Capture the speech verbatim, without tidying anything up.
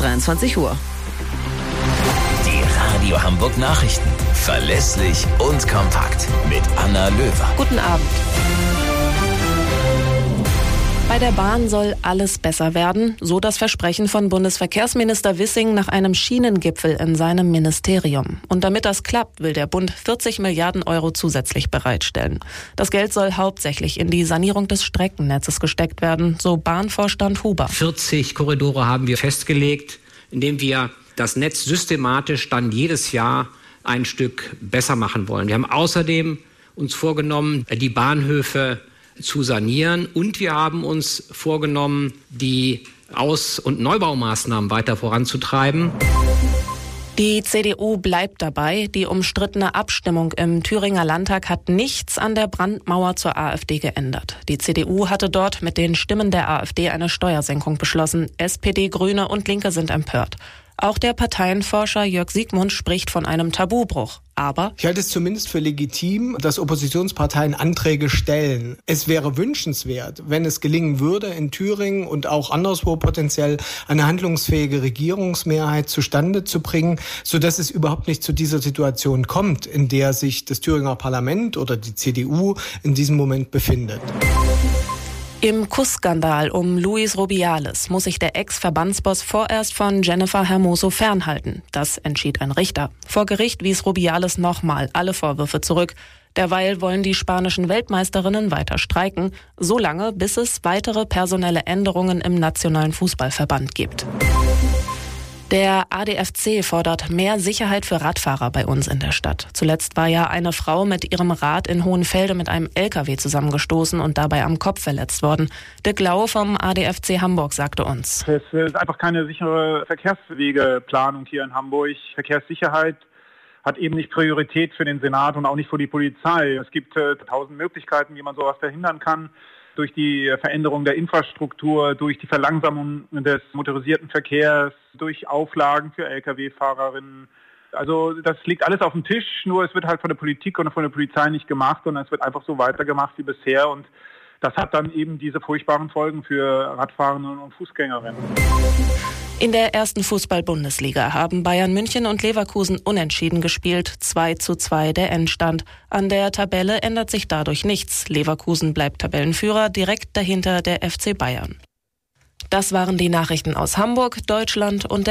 dreiundzwanzig Uhr. Die Radio Hamburg Nachrichten. Verlässlich und kompakt. Mit Anna Löwer. Guten Abend. Bei der Bahn soll alles besser werden, so das Versprechen von Bundesverkehrsminister Wissing nach einem Schienengipfel in seinem Ministerium. Und damit das klappt, will der Bund vierzig Milliarden Euro zusätzlich bereitstellen. Das Geld soll hauptsächlich in die Sanierung des Streckennetzes gesteckt werden, so Bahnvorstand Huber. vierzig Korridore haben wir festgelegt, indem wir das Netz systematisch dann jedes Jahr ein Stück besser machen wollen. Wir haben außerdem uns vorgenommen, die Bahnhöfe zu sanieren, und wir haben uns vorgenommen, die Aus- und Neubaumaßnahmen weiter voranzutreiben. Die C D U bleibt dabei. Die umstrittene Abstimmung im Thüringer Landtag hat nichts an der Brandmauer zur AfD geändert. Die C D U hatte dort mit den Stimmen der AfD eine Steuersenkung beschlossen. S P D, Grüne und Linke sind empört. Auch der Parteienforscher Jörg Siegmund spricht von einem Tabubruch. Aber ich halte es zumindest für legitim, dass Oppositionsparteien Anträge stellen. Es wäre wünschenswert, wenn es gelingen würde, in Thüringen und auch anderswo potenziell eine handlungsfähige Regierungsmehrheit zustande zu bringen, sodass es überhaupt nicht zu dieser Situation kommt, in der sich das Thüringer Parlament oder die C D U in diesem Moment befindet. Im Kussskandal um Luis Rubiales muss sich der Ex-Verbandsboss vorerst von Jennifer Hermoso fernhalten. Das entschied ein Richter. Vor Gericht wies Rubiales nochmal alle Vorwürfe zurück. Derweil wollen die spanischen Weltmeisterinnen weiter streiken, solange bis es weitere personelle Änderungen im Nationalen Fußballverband gibt. Der A D F C fordert mehr Sicherheit für Radfahrer bei uns in der Stadt. Zuletzt war ja eine Frau mit ihrem Rad in Hohenfelde mit einem L K W zusammengestoßen und dabei am Kopf verletzt worden. Dirk Lau vom A D F C Hamburg sagte uns: Es ist einfach keine sichere Verkehrswegeplanung hier in Hamburg. Verkehrssicherheit hat eben nicht Priorität für den Senat und auch nicht für die Polizei. Es gibt äh, tausend Möglichkeiten, wie man sowas verhindern kann. Durch die Veränderung der Infrastruktur, durch die Verlangsamung des motorisierten Verkehrs, durch Auflagen für L K W-Fahrerinnen. Also das liegt alles auf dem Tisch, nur es wird halt von der Politik und von der Polizei nicht gemacht, sondern es wird einfach so weitergemacht wie bisher, und das hat dann eben diese furchtbaren Folgen für Radfahrerinnen und Fußgängerinnen. In der ersten Fußball-Bundesliga haben Bayern München und Leverkusen unentschieden gespielt. zwei zu zwei der Endstand. An der Tabelle ändert sich dadurch nichts. Leverkusen bleibt Tabellenführer, direkt dahinter der F C Bayern. Das waren die Nachrichten aus Hamburg, Deutschland und der